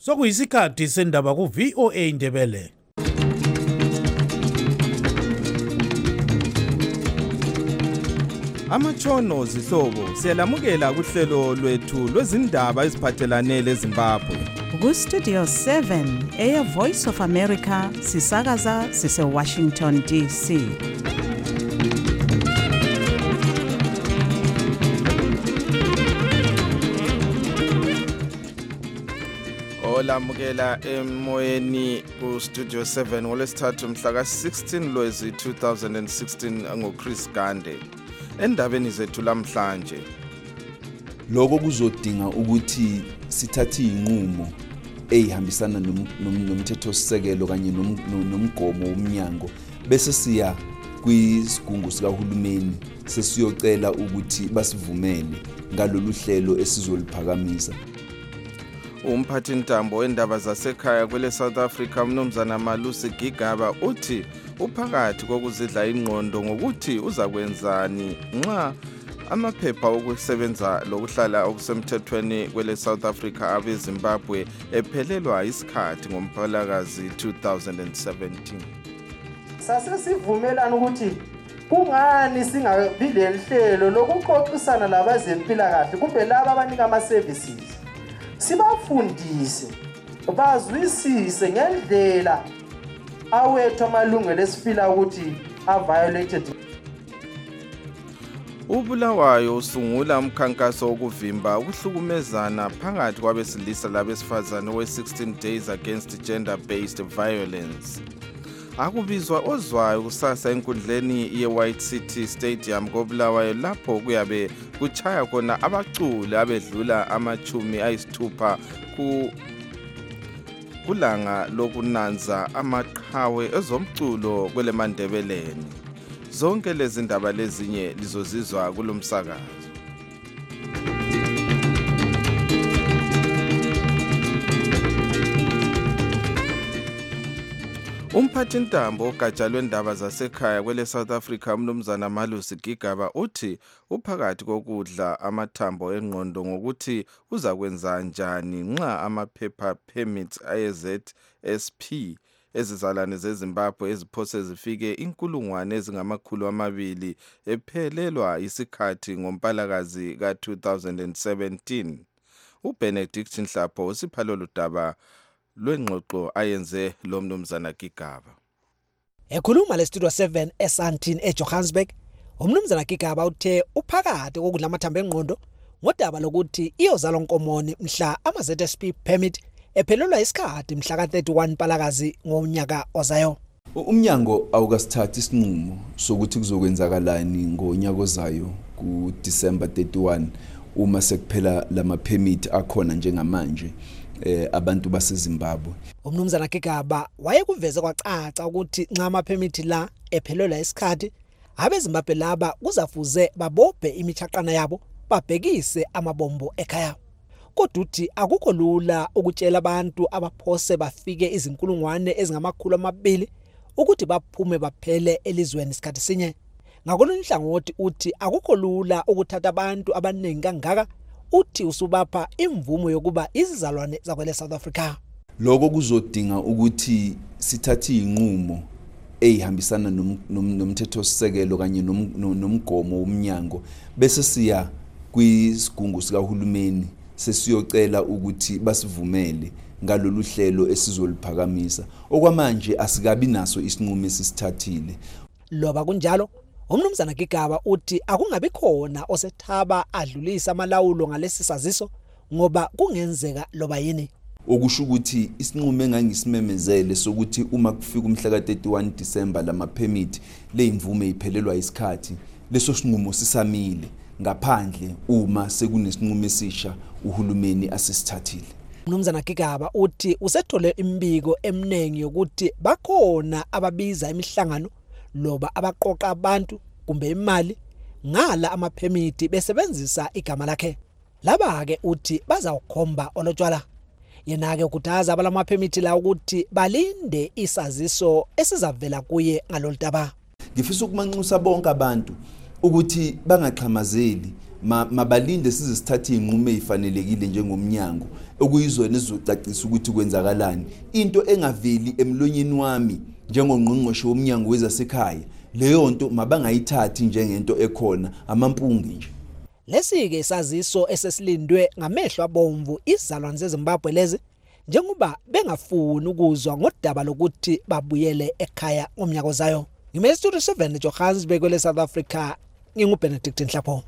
Sokuyisikhathi sendaba ku VOA Indebele. Amatshono zihlobo siyalamukela kuhlelo lwethu lwezindaba eziphathelane leZimbabwe. Ku Studio 7 Air Voice of America sisakaza sise Washington DC. Olamukela emoyeni ku Studio 7 ngolesithathu mhla ka-16 Lwezi 2016 ngoChris Gande. Endabeni zethu lamhlanje lokho kuzodinga ukuthi sithathe inqumo ehambisana nomthethosisekelo kanye nomgomo womnyango bese siya kwisigungu sikahulumeni sesiyocela ukuthi basivumele ngalolu hlelo esizoliphakamisa. Umphathintambo wendaba zasekhaya kwele South Africa Mnumzana Malusi Gigaba uthi uphakathi kokuzidla ingqondo ngokuthi uzakwenzani nxa amaphepha okusebenza lokuhlala okusemthethweni kwele South Africa abeZimbabwe ephelelwa isikhathi ngoMpalakazi 2017. Sase sivumelana ukuthi kungani singabi lehlelo lokuxoxisana labazempilakahle kumbe laba abanika ama services. Sibafundise bazwisise ngendlela awethu amalungelo esifila ukuthi violated. uBulawayo usungula umkhankaso wokuvimba ukuhlukumezana phakathi kwabesilisa labesifazane we-16 Days Against Gender-Based Violence. Akubizwa ozwayo kusasa enkundleni ye-White City Stadium koBulawayo lapho kuyabe kuchaya khona abaculi abedlula ama-60 kulanga lokunanza amaqhawe ezomculo kwele Mandebeleni. Zonke lezi ndaba lezinye lizozizwa kulomsakazo. Umphathintambo ogatsha lwendaba zasekhaya kwele South Africa Mnumzana Malusi Gigaba uthi uphakathi kokudla amathambo engqondo ngokuthi uzakwenza njani nxa amaphepha permits aye-ZSP ezizalwane zeZimbabwe eziphose zifike 200,000 ephelelwa isikhathi ngoMpalakazi ka-2017. uBenedict Nhlapho usipha udaba lwengxoxo ayenze lo Mnumzana Gigaba. Ekhuluma leStudio 7 eSandton eJohannesburg, uMnumzana Gigaba uthe uphakathi kokudla amathambo engqondo ngodaba lokuthi iyozalwa Nkomoni mhla ama-ZSP permit ephelelwa isikhathi mhla ka-31 Mpalakazi ngonyaka ozayo. Umnyango awukasithatha isinqumo sokuthi kuzokwenzakalani ngonyaka ozayo ku-December 31 uma sekuphela lama permit akhona njengamanje abantu baseZimbabwe. uMnumzana Gigaba wayekuveze kwacaca ukuthi nxa ama-permit la ephelelwa isikhathi abeZimbabwe laba kuzafuze babophe imichaqana yabo babhekise amabombo ekhaya. Kodwa uthi akukho lula ukutshela abantu abaphose bafike 200,000 ukuthi baphume baphele elizweni isikhathi sinye. Ngakolunye uhlangothi uthi akukho lula ukuthatha abantu abaningi kangaka uthi usubapha imvumo yokuba izizalwane zakwele South Africa. Lokho kuzodinga ukuthi sithathe inqumo ehambisana nomthethosisekelo kanye nomgomo womnyango bese siya kwisigungu sikahulumeni sesiyocela ukuthi basivumele ngalolu hlelo esizoliphakamisa. Okwamanje asikabi naso isinqumo esisithathile. Loba kunjalo uMnumzana Gigaba uthi akungabi khona osethaba adlulisa amalawulo ngalesi saziso ngoba kungenzeka loba yini. Okusho ukuthi isinqumo engangisimemezele sokuthi uma kufika umhla ka-31 December lama permit leimvume iphelelwa isikhathi leso sinqumo sisamile ngaphandle uma sekunesinqumo esisha uhulumeni asisithathile. uMnumzana Gigaba uthi usethole imbiko eminingi yokuthi bakhona ababiza imihlangano loba abaqoqa abantu kumbe imali ngala ama-permit besebenzisa igama lakhe. Laba ke uthi bazawukhomba olotshwala. Yena ke ukuthaza abalama-permit la ukuthi balinde isaziso esizavela kuye ngalolu daba. Ngifisa ukumanxusa bonke abantu ukuthi bangaxhamazeli mabalinde size sithathe inqumo ezifanelekile njengomnyango okuyizona ezizocacisa ukuthi kwenzakalani. Into engaveli emlonyeni wami njengongqongqoshe womnyango wezasekhaya leyo nto mabangayithathi njengento ekhona amampunge nje. Lesi-ke isaziso esesilindwe ngamehlo abomvu izalwane zeZimbabwe lezi njengoba bengafuni ukuzwa ngodaba lokuthi babuyele ekhaya ngomnyaka ozayo. Ngimestudio 7 Johannesburg le South Africa, nginguBenedict Nhlapho.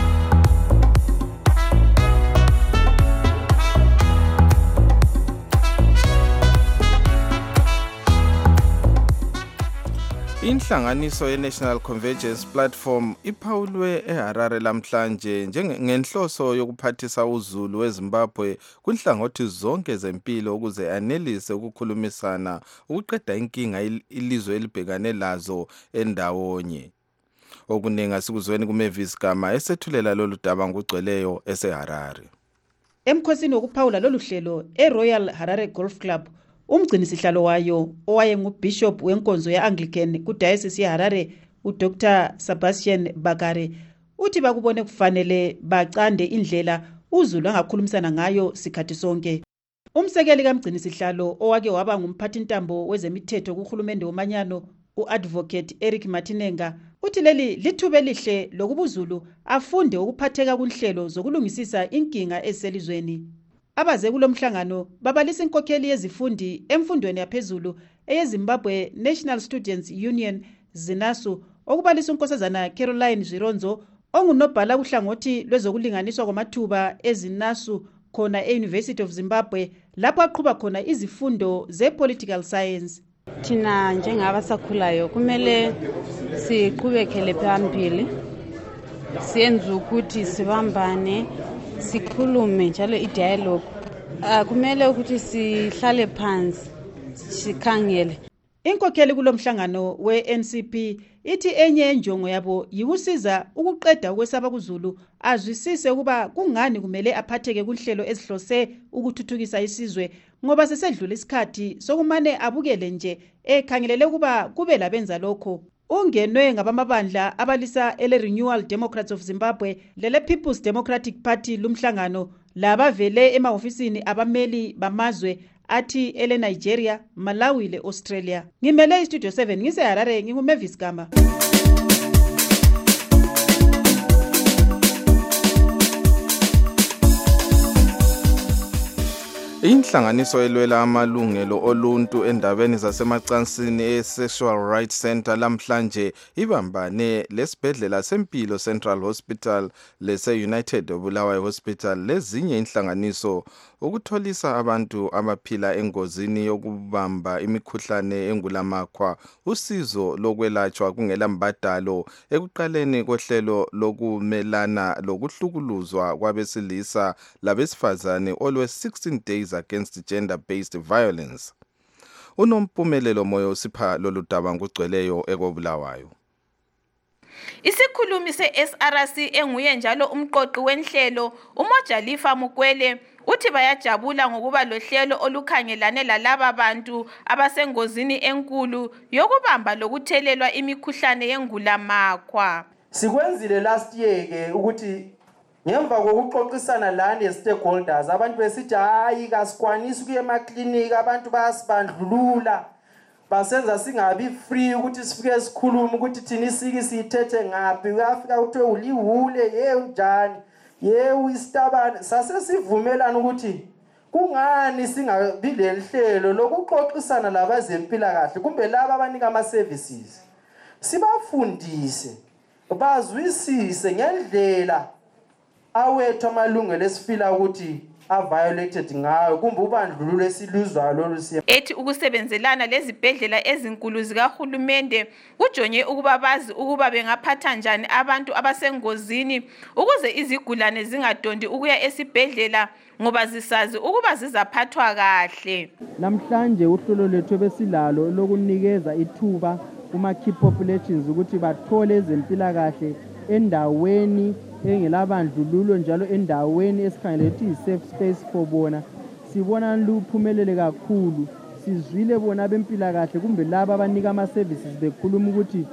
Inhlanganiso ye-National Convergence Platform iphawulwe eHarare lamhlanje ngenhloso yokuphathisa uZulu weZimbabwe kunhlangothi zonke zempilo ukuze anelise ukukhulumisana ukuqeda inkinga ilizwe elibhekane lazo endawonye. Okuningi sikuzweni kuMavis Gama esethulela lolu daba ngugcweleyo eseHarare. Emkhosini wokuphawula lolu hlelo eRoyal Harare Golf Club, umgcinisihlalo wayo owayenguBishop wenkonzo ye-Anglican kuDiocese yeHarare uDr Sebastian Bakare uthi bakubone kufanele bacande indlela uZulu angakhulumisana ngayo sikhathi sonke. Umsekeli kamgcinisihlalo owake waba ngumphathintambo wezemithetho kuhulumende womanyano uAdvocate Eric Martinenga uthi leli lithuba elihle lokubuZulu afunde ukuphatheka kunhlelo zokulungisisa inkinga eselizweni. Abaze kulomhlangano babalisa inkokheli yezifundi emfundweni yaphezulu eyeZimbabwe National Students Union ZINASU okubalisa unkosazana Caroline Zironzo ongunobhala kuhlangothi lwezokulinganiswa kwamathuba eZINASU khona eUniversity of Zimbabwe lapho aqhuba khona izifundo ze-political science. Thina njengabasakhulayo kumele siqhubekele phambili siyenze ukuthi sibambane sikhulume njalo idialogue. Kumele ukuthi sihlale phansi sikhangele. Inkokheli kulomhlangano we-NCP ithi enye enjongo yabo yikusiza ukuqeda ukwesaba kuZulu azwisise ukuba kungani kumele aphatheke kunhlelo ezihlose ukuthuthukisa isizwe ngoba sesedlula isikhathi sokumane abukele nje ekhangelele ukuba kube labenza lokho. Ungenwe ngabamabandla abalisa ele Renewal Democrats of Zimbabwe lele People's Democratic Party lumhlangano labavele emahofisini abameli bamazwe athi ele Nigeria, Malawi le Australia. Ngimele iStudio 7 ngiseHarare nginguMavis Gama. Inhlanganiso elwela amalungelo oluntu endabeni zasemacansini e-Sexual Rights Center lamhlanje ibambane lesibhedlela sempilo Central Hospital lese-United Bulawayo Hospital lezinye inhlanganiso ukutholisa abantu abaphila engozini yokubamba imikhuhlane engulamakhwa usizo lokwelatshwa kungela mbadalo ekuqaleni kohlelo lokumelana lokuhlukuluzwa kwabesilisa labesifazane olwe-16 days against gender-based violence. Unompumelelo moyo sipha lolu daba ngugcweleyo ekobulawayo. Isikhulumi se-SRC enguye njalo umqoqi wenhlelo uMojalifa Mukwele uthi bayajabula ngokuba lohlelo olukhangelane lalaba bantu abasengozini enkulu yokubamba lokuthelelwa imikhuhlane yengulamakhwa. Sikwenzile last year ke ukuthi ngemva kokuxoxisana lana ne-stakeholders abantu besithi hayi kasikwanisi kuye emaklinika abantu bayasibandlulula basenza singabi free ukuthi sifike sikhulume ukuthi thina isiki siyithethe ngaphi uyafika kuthiwe ulihule unjani uyistabane sasesivumelana ukuthi kungani singabi lehlelo lokuxoxisana labazempilakahle kumbe laba abanika ama-services sibafundise bazwisise ngendlela awethu amalungelo esifila ukuthi violated ngayo kumbe ubandlululo esiluzwayo lolu siya. Ethi ukusebenzelana lezibhedlela ezinkulu zikahulumende kujonge ukuba bazi ukuba bengaphatha njani abantu abasengozini ukuze izigulane zingadondi ukuya esibhedlela ngoba zisazi ukuba zizaphathwa kahle. Namhlanje uhlolo lethu besilalo lokunikeza ithuba kuma key populations ukuthi bathole ezempilakahle endaweni engelabandlululo njalo endaweni esikhangele ukuthi i-safe space for bona. Sibona luphumelele kakhulu, sizwile bona bempilakahle kumbe laba abanika ama-services bekhuluma ukuthi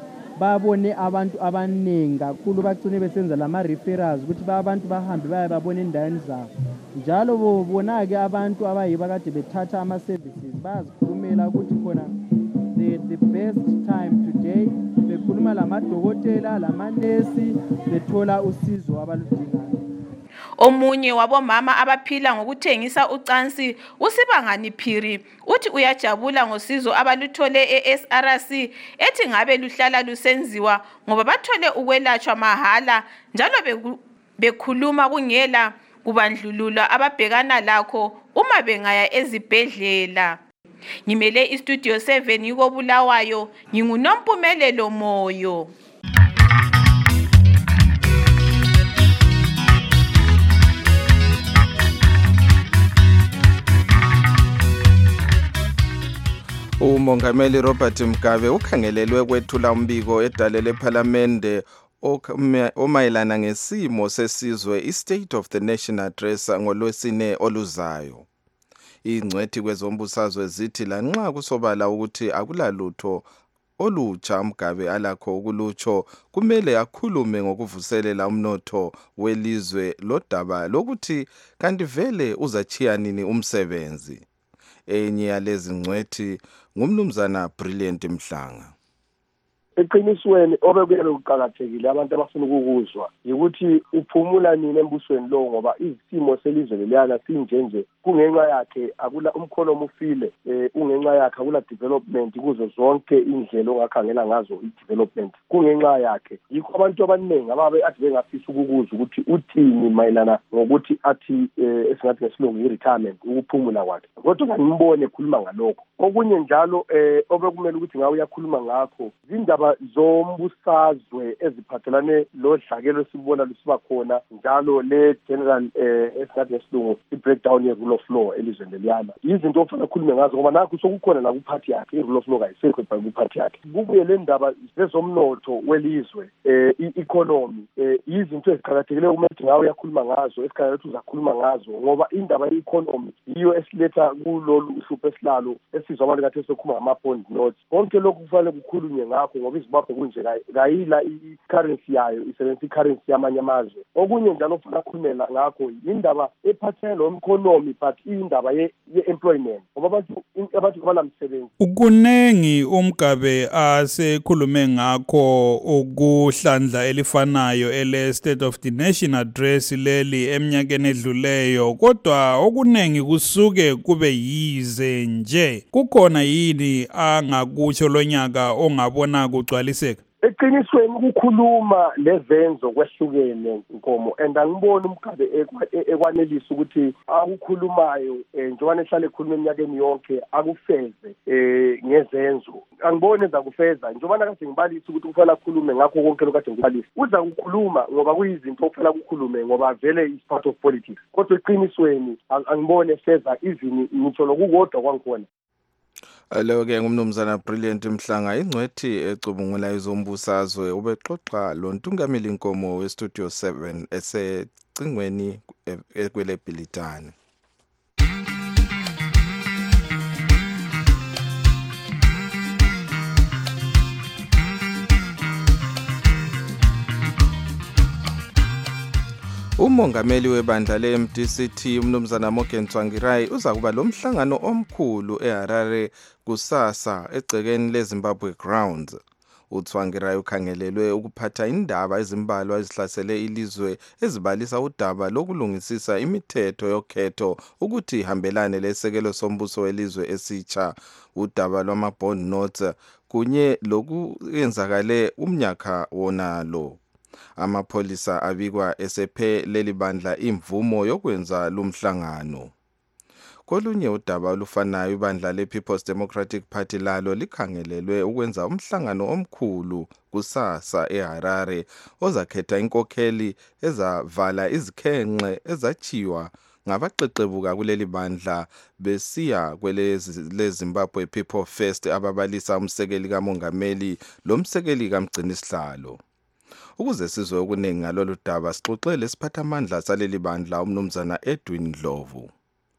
babone abantu abaningi kakhulu bagcine besenza lama-referrals ukuthi abantu bahambe baye babone endaweni zabo njalo bona-ke abantu abayibo kade bethatha ama-services bayazikhulumela ukuthi khona the best time today bekhuluma lamadokotela lamanesi bethola usizo abaludingayo. Omunye wabomama abaphila ngokuthengisa ucansi uSibangani Phiri uthi uyajabula ngosizo abaluthole eSRC ethi ngabe luhlala lusenziwa ngoba bathole ukwelatshwa mahala njalo bekhuluma kungela kubandlulula ababhekana lakho uma bengaya ezibhedlela. Ngimele iStudio 7 yiko Bulawayo, nginguNompumelelo Moyo. Umongameli Robert Mugabe ukhangelelwe kwethula umbiko edalele eParliament omayelana ngesimo sesizwe iState of the Nation Address ngolwesine oluzayo. Ingcwethi kwezombusazwe zithi lanxa kusobala ukuthi akulalutho olutsha Mugabe alakho ukulutsho kumele akhulume ngokuvuselela umnotho welizwe lodaba lokuthi kanti vele uzachiya nini umsebenzi. Enye yalezi ngcwethi ngumnumzana Brilliant Mhlanga. Eqinisweni obekuyele uqhakathekile abantu abafuna ukukuzwa ukuthi uphumula nini embusweni lo ngoba izisimo selizwe leliyana sinjenje kungenxa yakhe akula umkhono mufile ungenxa yakhe akula development kuzo zonke indlela ongakhangela ngazo i-development kungenxa yakhe yikho abantu abaningi ababe athi bengafisa ukukuzwa ukuthi uthini mayelana ngokuthi athi esingathi ngesilungu i-retirement ukuphumula kwakhe kodwa ngimbone ekhuluma ngalokho okunye njalo obekumele ukuthi ngawe uyakhuluma ngakho zindaba zombusazwe eziphathelane lodlakelo esibona lusiba khona njalo le general esingathi ngesilungu i-breakdown ye-rule of law elizweni leliyana izinto okufanele akhulume ngazo ngoba nakho sokukhona nakuphathi yakhe i-rule of law kayisekho kuphathi yakhe kubuye le ndaba zezomnotho welizwe i-economy izinto eziqhakathekileyo kumele ngawe uyakhuluma ngazo esikhathini ukuthi uzakhuluma ngazo ngoba indaba ye-economy yiyo esiletha kulolu uhlupho esilalo esizwa abantu kade sokhuluma ngama-bond notes konke lokhu kufanele kukhulunywe ngakho ngoba iZimbabwe kunje kayila i-currency yayo isebenzisa i-currency yamanye amazwe okunye njalo ufuna ukukhulumela ngakho indaba ephathele lo-economy but indaba ye-employment ngoba abantu abanamsebenzi kunengi uMgabe asekhulume ngakho ukuhlandla elifanayo ele-State of the Nation Address leli eminyakeni edluleyo kodwa okunengi kusuke kube yize nje kukhona yini angakutsho lonyaka ongabona kugcwaliseka eqinisweni ukukhuluma lezenzo kwehlukene Nkomo and angiboni uMgabe ekwanelisa ukuthi akukhulumayo njengoba ehlale ekhuluma eminyakeni yonke akufeze ngezenzo angiboni eza kufeza njengoba kade ngibalisa ukuthi kufanele akhulume ngakho konke lokade ngibalisa uza ukukhuluma ngoba kuyizinto okufanele ukukhulume ngoba vele is part of politics kodwa eqinisweni angiboni efeza izini ngitsho lokukodwa kwangikhona. Lo-ke ngumnumzana Brilliant Mhlanga ingcwethi ecubungula izombusazwe ubexoxa lo Ntungameli Nkomo weStudio 7 esecingweni ekwele Bhilitane. Umongameli webandla le-MDCT umnumzana Morgan Tsvangirai uza kuba lo mhlangano omkhulu eHarare kusasa egcekeni leZimbabwe Grounds. uTsvangirai ukhangelelwe ukuphatha indaba ezimbalwa ezihlasele ilizwe ezibalisa udaba lokulungisisa imithetho yokhetho ukuthi ihambelane lesekelo sombuso welizwe esitsha udaba lwama-bond notes kunye lokuyenzakale umnyaka wonalo. Amapholisa abikwa esephe leli bandla imvumo yokwenza lumhlangano. Kolunye udaba olufanayo ibandla le-People's Democratic Party lalo likhangelelwe ukwenza umhlangano omkhulu kusasa eHarare ozakhetha inkokheli ezavala izikhenxe ezachiwa ngabaqeqebuka kuleli bandla besiya kweleZimbabwe People First ababalisa umsekeli kamongameli lomsekeli kamgcinisihlalo. Ukuze sizwe okuningi ngalolu daba sixoxele isiphathamandla saleli bandla umnumzana Edwin Dlovu.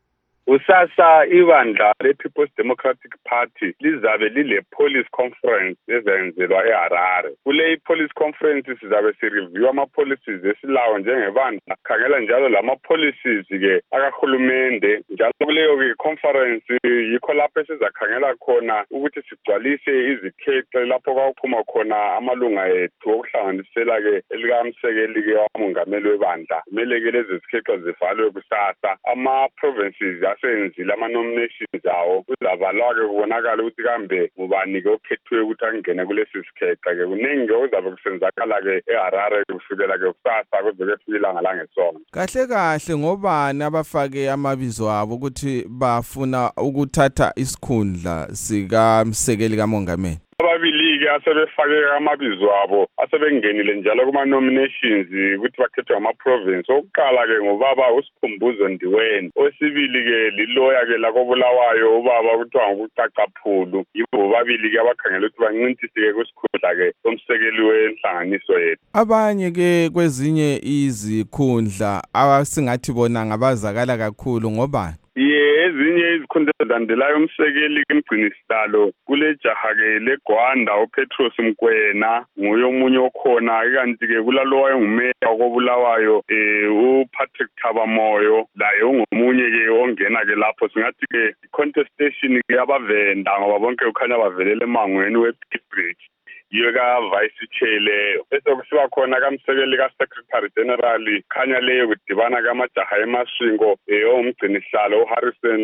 Usasa ibandla le-People's Democratic Party lizabe lile-police conference ezenzelwa eHarare. Kule i-police conference sizabe sireview ama-policies esilawo njengebandla. Khangela njalo lama-policies-ke akahulumende. Njalo kuleyo-ke conference yikho lapho esizakhangela khona ukuthi sigcwalise izikhexe lapho kwakuphuma khona amalunga ethu okuhlanganisela-ke elikamsekeli-ke wamongameli webandla. Kumele-ke lezi zikhexe zivalwe kusasa. Ama-provinces asenzile ama-nominations awo kuzabalwa-ke kubonakala ukuthi kambe ngubani-ke okhethwe ukuthi angene kulesi sikhexe-ke kuningi-ke kuzabe kusenzakala-ke eHarare kusukela-ke kusasa kuze kuyefika ilanga langesonto. Kahle kahle ngobani abafake amabizo abo ukuthi bafuna ukuthatha isikhundla sikamsekeli kamongameli? Ababili-ke asebefake amabizo abo asebengenile njalo kuma-nominations ukuthi bakhethwe ama-province. Okuqala-ke ngubaba uSikhumbuzo Ndiweni, okwesibili-ke liloya-ke lakobulawayo ubaba kuthiwa nguCacaphulu. Yibo bobabili-ke abakhangela ukuthi bancintise-ke kwisikhundla-ke somsekeli wenhlanganiso yethu. Abanye-ke kwezinye izikhundla abasingathi bona ngabazakala kakhulu ngobani? Ezinye izikhundla ezilandelayo umsekeli emgcinisihlalo kule jaha-ke leGwanda uPetros Mkwena nguye omunye okhona, kanti-ke kulalowa wayengumeya wakobulawayo uPatrick Thabamoyo laye ungomunye-ke ongena-ke lapho. Singathi-ke i-contestation-ke yabavenda ngoba bonke kukhanya bavelele emangweni we-Pitbridge. Yiyo ka-vice chair leyo. Bese kusiba khona kamsekeli ka-secretary general khanya leyo kudibana kamajaha emashingo ongumgcinisihlalo uHarrison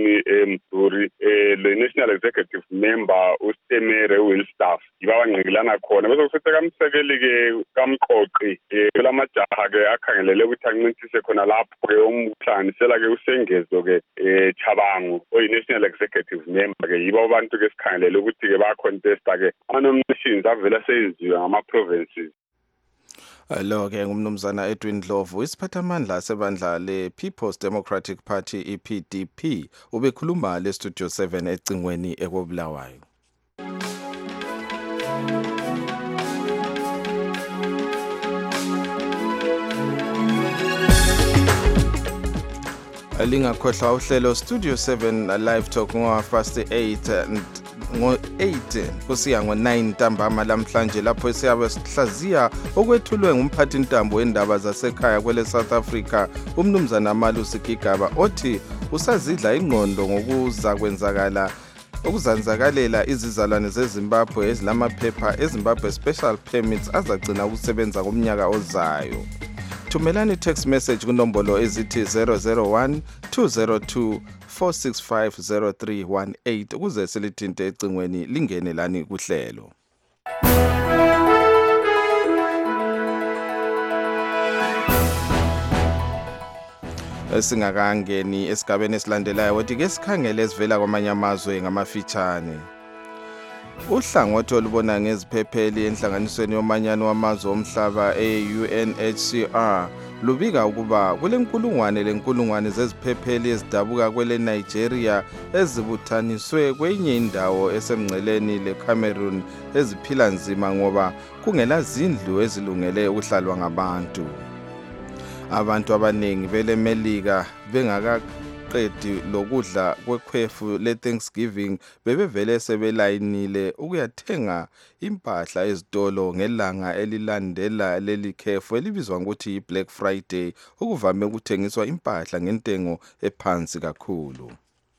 Mduri le-national executive member uStemere Willstaff. Yiba bangqikilana khona. Bese kusithi kamsekeli-ke kamqoqi kulamajaha-ke akhangelele ukuthi ancintise khona lapho-ke umhlanganisela-ke uSengezo-ke Chabangu oyi-national executive member-ke yibo abantu-ke sikhangelele ukuthi-ke bayacontesta-ke ama-nominations avela senziwe ngama-provinces. Lo-ke ngumnumzana Edwin Dlovu, isiphathamandla sebandla le-People's Democratic Party EPDP, ubekhuluma le-Studio 7 ecingweni ekobulawayo. Lingakhohlwa uhlelo Studio 7 Live Talk ngo-8 kusiya ngo-9 ntambama lamhlanje lapho siyabe sihlaziya okwethulwe ngumphathi ntambo wendaba zasekhaya kwele South Africa umnumzana Malusi Gigaba othi usazidla ingqondo okuzanzakalela izizalwane zeZimbabwe ezilamaphepha eZimbabwe Special Permits azacina ukusebenza ngomnyaka ozayo. Thumelani text message kunombolo ezithi 001 202 4650318 ukuze silithinte ecingweni lingene lani kuhlelo. Singakangeni esigabeni esilandelayo wothi ke sikhangele esivela kwamanye amazwe ngamafitshane. Uhlangothi olubona ngeziphepheli enhlanganisweni yomanyano wamazwe omhlaba e-UNHCR lubika ukuba kulenkulungwane zeziphepheli ezidabuka kwele Nigeria ezibuthaniswe kwenye indawo esemngceleni leCameroon eziphila nzima ngoba kungela zindlu ezilungele ukuhlalwa ngabantu. Abantu abaningi beleMelika bengakaqedi lokudla kwekhwefu le-Thanksgiving bebevele sebelayinile ukuyathenga impahla ezitolo ngelanga elilandela leli khefu elibizwa ngokuthi yi-Black Friday okuvame ukuthengiswa impahla ngentengo ephansi kakhulu.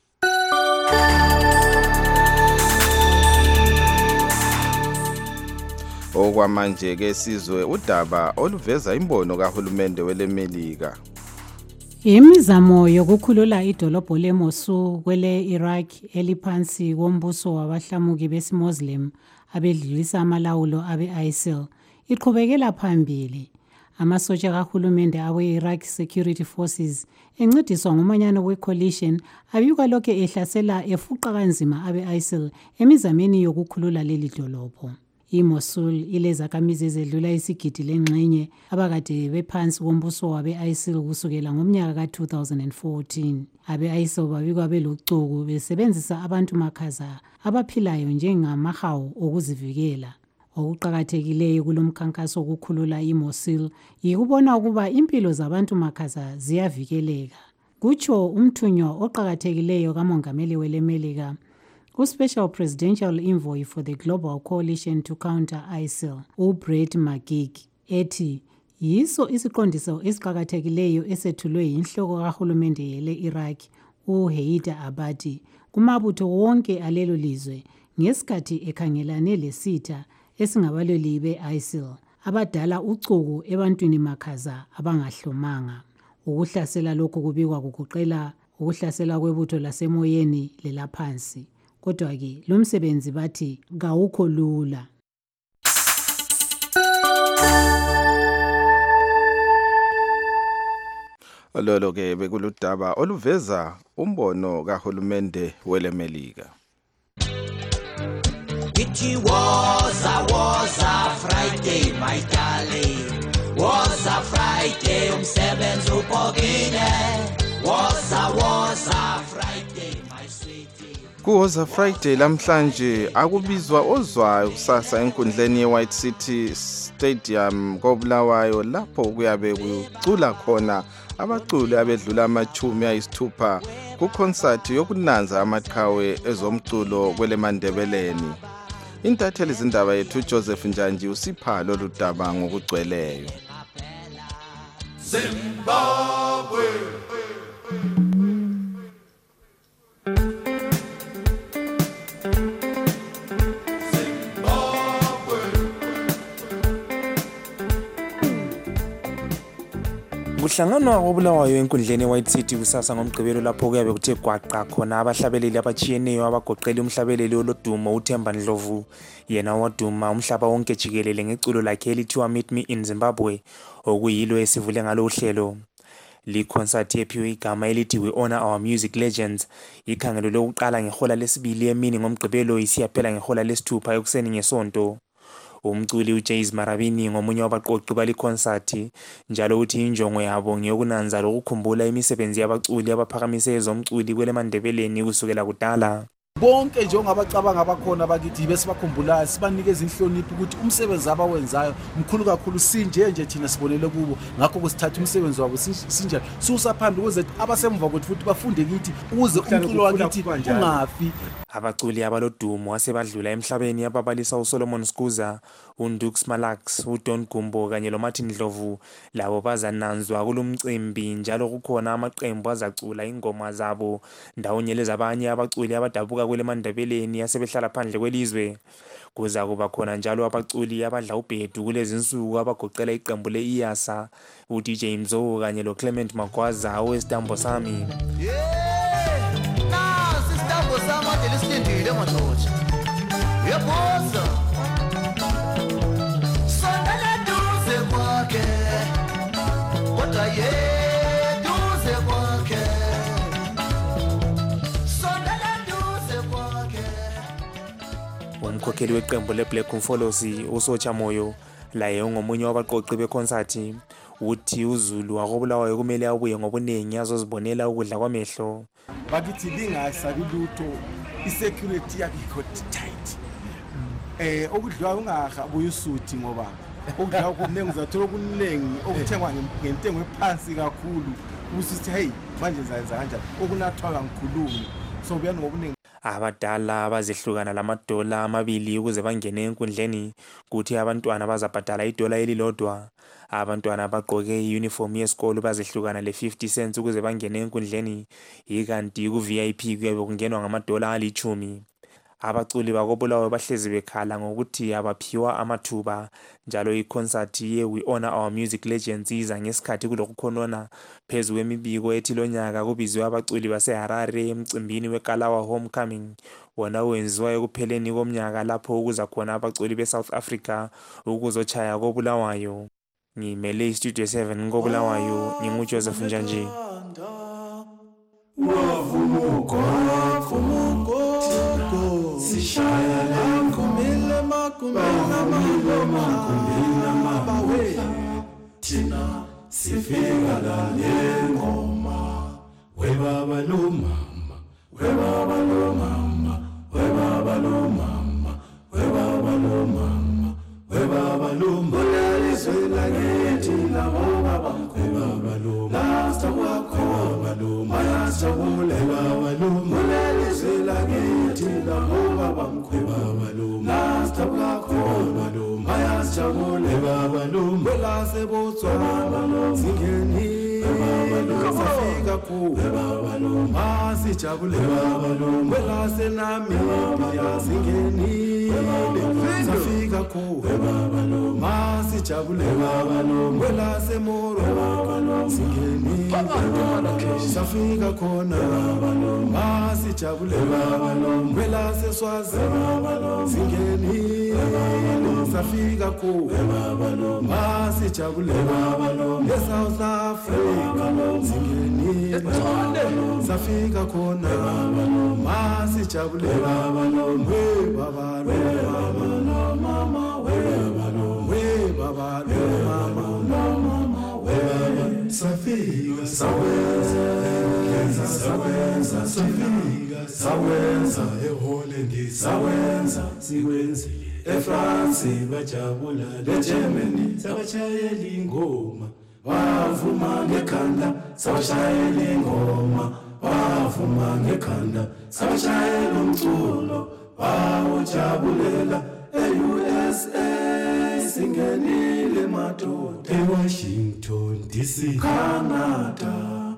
Okwamanje-ke sizwe udaba oluveza imbono kahulumende weleMelika. Imizamo yokukhulula idolobho leMosul kwele Iraq eliphansi kombuso wabahlamuki besiMuslim abedlulisa amalawulo abe-ISIL iqhubekela phambili. Amasotsha kahulumende awe-Iraq Security Forces encediswa ngomanyano we-coalition abikwa lokhe ehlasela efuqa kanzima abe-ISIL emizameni yokukhulula leli dolobho. IMosul ilezakhamizi ezedlula isigidi lengxenye abakade bephansi kombuso wabe-ISIL kusukela ngomnyaka ka-2014. Abe-ISIL babikwa belucuku besebenzisa abantu makhaza abaphilayo njengamahawu okuzivikela. Okuqakathekileyo kulomkhankaso wokukhulula iMosul yikubona ukuba impilo zabantu makhaza ziyavikeleka. kutsho umthunywa oqakathekileyo kamongameli welemelika uSpecial Presidential Envoy for the Global Coalition to Counter ISIL uBrett McGurk ethi yiso isiqondiso esiqakathekileyo esethulwe yinhloko kahulumende yele Iraq uHaider Abadi kumabutho wonke alelo lizwe ngesikhathi ekhangelane lesitha esingabalweli be-ISIL abadala ucuku ebantwini makhaza abangahlomanga. Ukuhlasela lokhu kubikwa kugoqela ukuhlasela kwebutho lasemoyeni lelaphansi. Kodwa-ke lo msebenzi bathi kawukho lula. Lolo-ke bekuludaba oluveza umbono kahulumende welemelika. It was a Friday, my darling. Was a Friday, umsebenzi ubhokile. Was a Friday, my sweetie. Kuwoza Friday lamhlanje akubizwa ozwayo kusasa enkundleni ye-White City Stadium koBulawayo lapho kuyabe kucula khona abaculi abedlula amachumi ayisithupha ku-concert yokunanza amaqhawe ezomculo kweleMandebeleni. Intatheli izindaba yethu Joseph Njanji usipha lolu daba ngokugcweleyo. Zimbabwe. Kuhlanganwa koBulawayo enkundleni eWhite City kusasa ngomgqibelo lapho kuyabe kuthe gwaqa khona abahlabeleli abachiyeneyo abagoqela umhlabeleli olodumo uThemba Ndlovu yena waduma umhlaba wonke jikelele ngeculo lakhe elithiwa Meet Me in Zimbabwe okuyilo esivule ngalo uhlelo. Li concert yephiwe igama elithi We Honor Our Music Legends ikhangelo lokuqala ngehola lesibili emini ngomgqibelo isiyaphela ngehola lesithupha ekuseni ngesonto. Umculi uJays Marabini ngomunye wabaqoqi bali concert njalo uthi injongo yabo ngeyokunanza lokukhumbula imisebenzi yabaculi abaphakamise ezomculi kweleMandebeleni kusukela kudala. Bonke njengabacabanga abakhona bakithi bese bakhumbula sibanikeza inhlonipho ukuthi umsebenzi abawenzayo mkhulu kakhulu sinje thina sibonele kubo ngakho kusithatha umsebenzi wabo sinje susa phambili ukuze abasemva kwethu futhi bafunde kithi ukuze umculo wakithi ungafi. Abaculi abalodumo asebadlula emhlabeni ababalisa uSolomon Skuza, uNdux Malax, uDon Gumbo kanye loMartin Ndlovu labo bazananzwa kulomcimbi njalo kukhona amaqembu azacula ingoma zabo ndawonye lezabanye abaculi abadabuka kweleMandebeleni asebehlala phandle kwelizwe. Kuza kuba khona njalo abaculi abadla ubhedu kulezi insuku abagoqela iqembu leIyasa uDJ Mzo kanye loClement Magwaza owesitambo sami. Lisindile madoda yeboza sondela duze kwakhe kodwa duze kwakhe sondela duze kwakhe. Umkhokheli weqembu leBlack Mfolosi uSotsha Moyo laye ngomunye wabaqoqi beconcert uthi uZulu wakoBulawayo kumele abuye ngobunengi azozibonela ukudla kwamehlo. Bakithi lingasabi lutho isecurity yakho tight. Okudlayo ungaha buyusuthi ngoba okudlayo kuningi uzathola kuningi okuthengwa ngentengo ephansi kakhulu. Usithi hey manje ngizayenza kanjani okunathwa ngikhulumi so buyani ngobuningi. Abadala bazihlukana lamadola amabili ukuze bangene enkundleni kuthi abantwana bazabhadala idola elilodwa. Abantwana bagqoke iuniform yesikolo bazihlukana le50 cents ukuze bangene enkundleni ikanti ku VIP kuyabe kungenwa ngamadola ali10. Abaculi bakoBulawayo bahlezi bekhala ngokuthi abaphiwa amathuba njalo iconcert ye We Honor Our Music Legends iza ngesikhathi kulokukhonona phezulu kwemibiko ethi lonyaka kubizwe abaculi baseHarare emcimbini weKalawa Homecoming wona wenziwa ekupheleni komnyaka lapho ukuza khona abaculi beSouth Africa ukuzochaya koBulawayo. Ngimele iStudio 7 koBulawayo nginguJoseph Njanji. Sishaya lankumile makumila mabawe tina sifika la ngoma we baba lo mama we baba lo mama we baba lo mama we baba lo mama we baba lo mama lizwe la ngithi la baba we baba lo mama lasta wakho baba lo mama mayasijabule babaluma kulelizwe lakithi lapho babamkhweba babaluma nasithabuka khona baluma mayasijabule babaluma kwelasebotswana singenile safika kuwe babaluma sijabule babaluma kwelasenamibia singenile safika kuwe babaluma sijabule babaluma kwelasemoro singenile safika khona babaluma sijabule babaluma kwelaseswazi singenile safika kuwe babaluma sijabule babaluma eSouth Africa singenile safika khona babaluma sijabule babaluma we babaluma mama we babaluma mama we safika sawenza sawenza eHolland sawenza sikwenzile eFrance bajabula leGermany sabashayela ingoma bavuma ngekhanda sabashayela ingoma bavuma ngekhanda sabashayela umculo bawujabulela eUSA singenile madoda eWashington DC Canada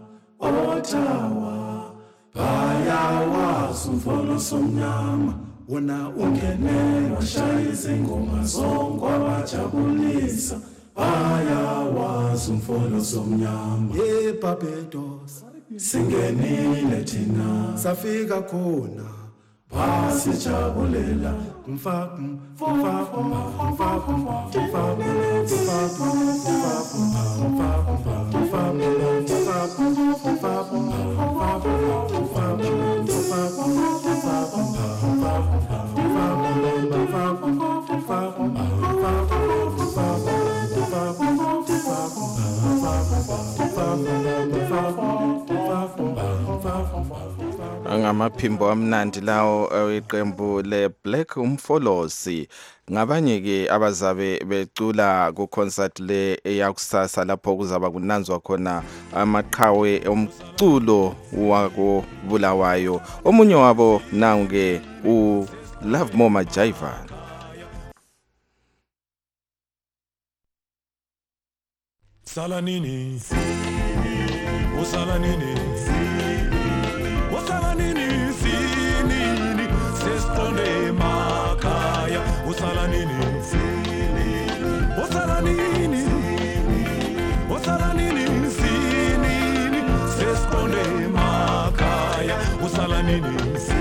Ottawa bayawazi umfolo somnyama wona ungene washaya izingoma zonke abajabulisa bayawazi umfolo somnyama eBarbados singenile thina safika khona basijabulela ngamaphimbo amnandi lawo iqembu leBlack Umfolosi ngabanye ke abazabe becula ku concert le eyakusasa lapho kuzaba kunanzwa khona amaqhawe omculo wako Bulawayo. Omunye wabo nange u Love More Majaiva. Salanini Usalanini Usalanini sinini sestonde makaya Usalanini Usalanini Usalanini sinini sestonde makaya Usalanini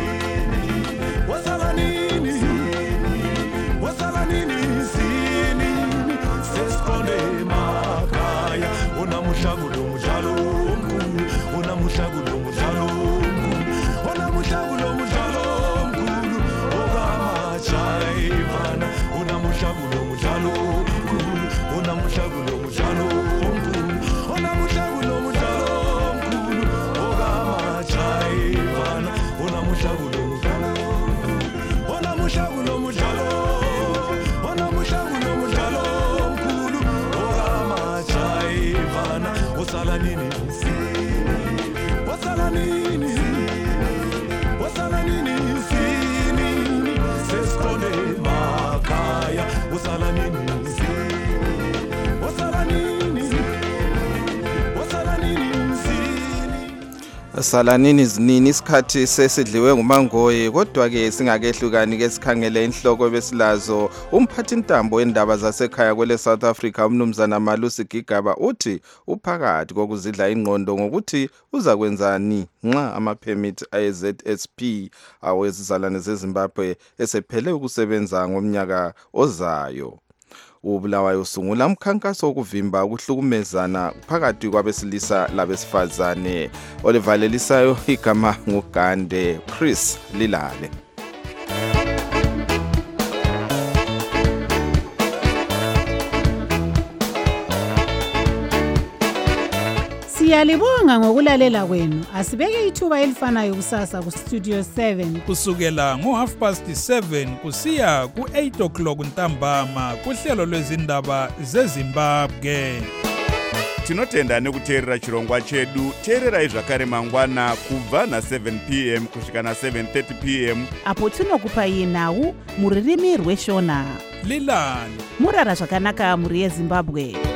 Usalanini Usalanini sinini sestonde makaya unamushagulo mujalo omkhulu unamushagulo mujalo omkhulu unamushagulo mujalo omkhulu okamajaivana unamushagulo mujalo omkhulu unamushagulo mujalo omkhulu unamushagulo mujalo omkhulu okamajaivana unamushagulo mujalo unamushagulo mujalo unamushagulo mujalo omkhulu okamajaivana usalanini Wasalanini Wasalanini sinini seskonde makaya Wasalanini Wasalanini Wasalanini sinini Salanini zinini isikhathi sesidliwe ngumangoyi kodwa ke singakehlukani ke sikhangele inhloko besilazo umphathi intambo endaba zasekhaya kwele South Africa umnumzana Malusi Gigaba uthi uphakathi kokuzidla ingqondo ngokuthi uza kwenzani nxa ama permit ayeZSP awezizalwane zeZimbabwe esephele ukusebenza ngomnyaka ozayo. uBulawayo usungula umkhankaso wokuvimba ukuhlukumezana phakathi kwabesilisa labesifazane olivalelisayo igama nguGande Chris Lilale. Siyalibonga ngokulalela kwenu. Asibeke ithuba elifanayo kusasa ku Studio 7 kusukela ngo7:30 kusiya ku8 o'clock ntambama kuhlelo lwezindaba zeZimbabwe. tinotenda nekuteerera chirongwa chedu. teererai zvakare mangwana kubva na7 pm kusvika na7:30 pm apo tinokupai nhau muririmi rweshona. lilani murara zvakanaka muri yezimbabwe.